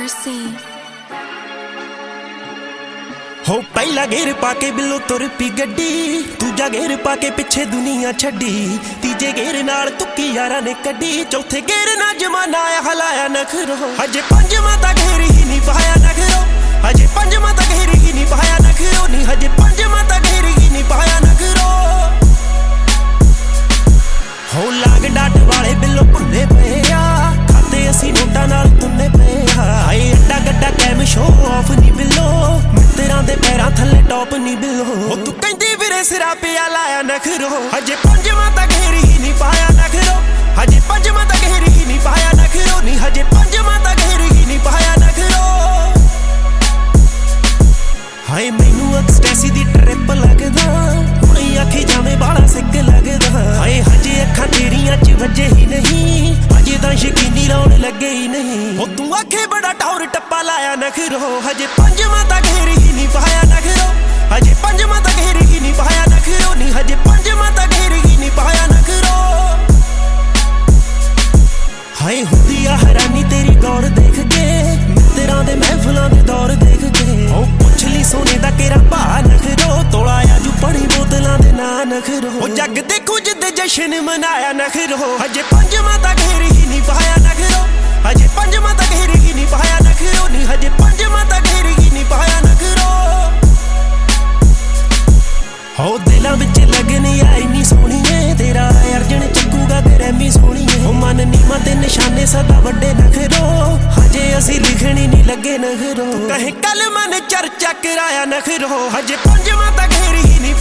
RC हो पहला गेर पाके बिलो तुर पी गड्डी, दूजा गेर पाके पिछे दुनिया छड्डी, तीजे गेर नाल तुक्की यारा ने कड्डी, चौथे गेर ना जमाना आया हलाया नखरो। हजे पंजवां ता गेर ही नहीं पाया नखरो, हजे पंजवां ता गेर ही नहीं पाया नखरो, नी हजे पंजवां ता गेर ही नहीं पाया नखरो। हो लाग डाट वाले बिलो भुल्ले पे आ, खाते असी नोटा नाल तुन्ने पे आ। हाय एडा गड्डा कैम शो ऑफ नहीं बिलो, मित्तरां दे पैरां थल्ले टॉप नहीं बिलो। हो तू कहंदी वीरे सिरा पिया लाया नखरो, हजे पंजवां ता गेर ही नहीं पाया नखरो, हजे पंजवां ता गेर ही नहीं पाया नखरो, नी हजे पंजवां ता गेर ही नहीं पाया नखरो। हाय मैनू एक्सटेसी दी ट्रिप लगदा, हुणे आखी जावे बाला सिक लगदा। हाय हजे अखां तेरियां च वजे ही नहीं, हजे तां यकीनी लाउण लगे ही नहीं। हो तू आखे बड़ा टौर टप्पा लाया नखरो, हजे पंजवां ता गेर ही नहीं पाया नखरो, हजे पंजवां ता गेर ही नहीं पाया नखरो, नी हजे पंजवां ता गेर ही नहीं पाया नखरो। हाय हुंदी आ हैरानी तेरी गौर देख के, मित्तरां दे महफिलां दे दौर देख के। ओ पुछ ली सोने दा केरा भा नखरो, तोला आजू पड़ी बोतलां दे ना नखरो। ओ जग दे कुछ दे जशन मनाया नखरो, हजे पंजवां ता गेर ही नहीं पाया नखरो, हजे पंजवां ता गेर ही नहीं पाया नखरो, नी हजे पंजवां ता गेर ही नहीं पाया नखरो। हो दिलां विच लगन आई नी सोहणीए, तेरा अर्जन चक्कूगा गरैमी सोहणीए। हो मन नीमा ते निशाने सदा वड्डे नखरो, हजे असी लिखणी नहीं लगे नखरो। कहे कल मन चर्चा कराया नखरो, हजे पंजवां ता गेर ही नहीं